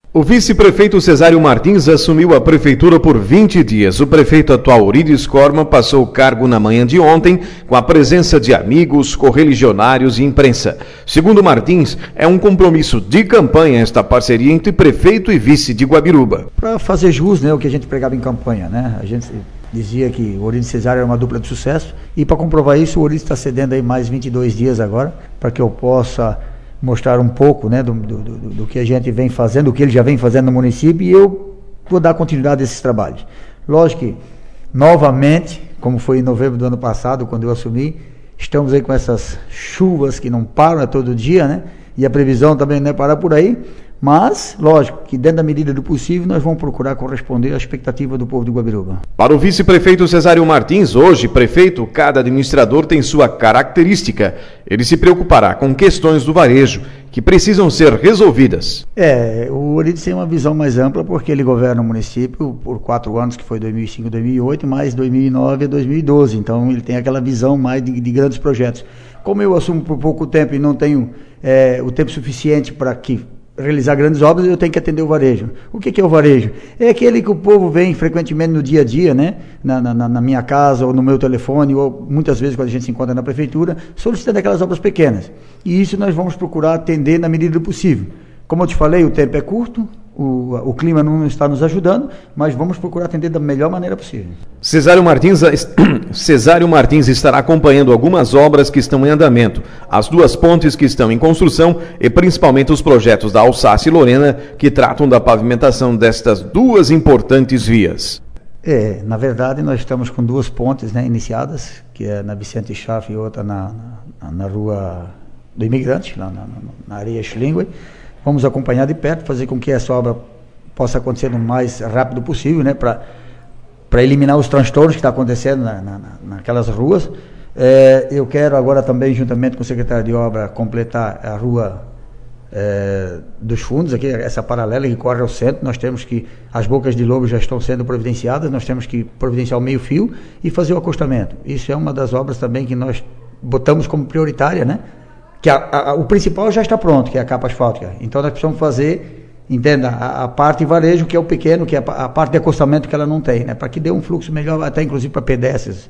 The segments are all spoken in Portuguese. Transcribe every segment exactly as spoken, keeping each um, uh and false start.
O vice-prefeito Cesário Martins assumiu a prefeitura por vinte dias. O prefeito atual, Eurídice Corman, passou o cargo na manhã de ontem com a presença de amigos, correligionários e imprensa. Segundo Martins, é um compromisso de campanha esta parceria entre prefeito e vice de Guabiruba. Para fazer jus, né, o que a gente pregava em campanha, né? A gente dizia que o Eurídice e Cesário era uma dupla de sucesso e para comprovar isso, o Eurídice está cedendo aí mais vinte e dois dias agora para que eu possa mostrar um pouco, né, do, do, do, do que a gente vem fazendo, do que ele já vem fazendo no município, e eu vou dar continuidade a esses trabalhos. Lógico que, novamente, como foi em novembro do ano passado, quando eu assumi, estamos aí com essas chuvas que não param, é todo dia, né, e a previsão também não é parar por aí, mas, lógico, que dentro da medida do possível, nós vamos procurar corresponder à expectativa do povo de Guabiruba. Para o vice-prefeito Cesário Martins, hoje, prefeito, cada administrador tem sua característica. Ele se preocupará com questões do varejo, que precisam ser resolvidas. É, o Eurídice tem uma visão mais ampla, porque ele governa o município por quatro anos, que foi dois mil e cinco, dois mil e oito, mais dois mil e nove a dois mil e doze. Então, ele tem aquela visão mais de, de grandes projetos. Como eu assumo por pouco tempo e não tenho é, o tempo suficiente para que realizar grandes obras, eu tenho que atender o varejo. O que, que é o varejo? É aquele que o povo vem frequentemente no dia a dia, né? na, na, na minha casa, ou no meu telefone, ou muitas vezes quando a gente se encontra na prefeitura, solicitando aquelas obras pequenas. E isso nós vamos procurar atender na medida do possível. Como eu te falei, o tempo é curto, o, o clima não está nos ajudando, mas vamos procurar atender da melhor maneira possível. Cesário Martins, Cesário Martins estará acompanhando algumas obras que estão em andamento, as duas pontes que estão em construção e principalmente os projetos da Alsácia e Lorena, que tratam da pavimentação destas duas importantes vias. É, na verdade nós estamos com duas pontes, né, iniciadas, que é na Vicente Schaff e outra na, na, na Rua do Imigrante, lá na, na Areia Schlingue. Vamos acompanhar de perto, fazer com que essa obra possa acontecer o mais rápido possível, né, para para eliminar os transtornos que estão acontecendo na, na, naquelas ruas. É, eu quero agora também, juntamente com o secretário de obra, completar a rua é, dos fundos, aqui, essa paralela que corre ao centro. Nós temos que, as bocas de lobo já estão sendo providenciadas, nós temos que providenciar o meio fio e fazer o acostamento. Isso é uma das obras também que nós botamos como prioritária, né? Que a, a, o principal já está pronto, que é a capa asfáltica. Então nós precisamos fazer, entenda, a, a parte varejo, que é o pequeno, que é a, a parte de acostamento que ela não tem, né? Para que dê um fluxo melhor, até inclusive para pedestres.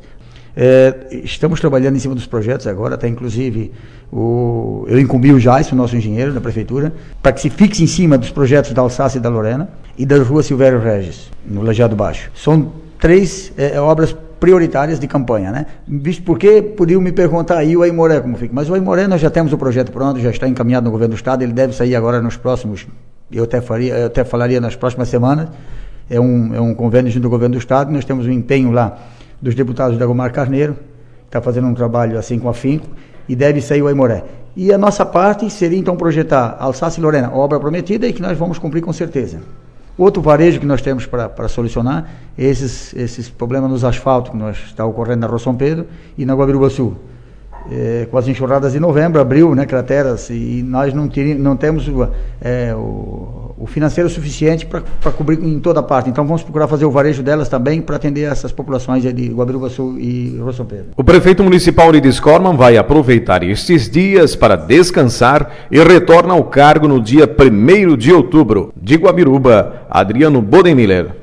É, estamos trabalhando em cima dos projetos agora, até inclusive o, eu incumbi o Jais, o nosso engenheiro da prefeitura, para que se fixe em cima dos projetos da Alsácia e da Lorena e da Rua Silvério Regis, no Lajeado Baixo. São três é, obras prioritárias de campanha, né? Visto porque podiam me perguntar aí o Aimoré como fica, mas o Aimoré nós já temos o projeto pronto, já está encaminhado no governo do estado, ele deve sair agora nos próximos, eu até, faria, eu até falaria nas próximas semanas. É um, é um convênio junto ao governo do estado, nós temos um empenho lá dos deputados da Gomar Carneiro, que está fazendo um trabalho assim com afinco, e deve sair o Aimoré. E a nossa parte seria então projetar Alsácia e Lorena, obra prometida e que nós vamos cumprir com certeza. Outro varejo que nós temos para solucionar é esses, esses problemas nos asfaltos que nós está ocorrendo na Rua São Pedro e na Guabiruba Sul. É, com as enxurradas de novembro, abril, né, crateras, e nós não, teríamos, não temos é, o, o financeiro suficiente para cobrir em toda a parte. Então vamos procurar fazer o varejo delas também para atender essas populações de Guabiruba Sul e Rua São Pedro. O prefeito municipal Eurídice Corman vai aproveitar estes dias para descansar e retorna ao cargo no dia primeiro de outubro. De Guabiruba, Adriano Bodenmiller.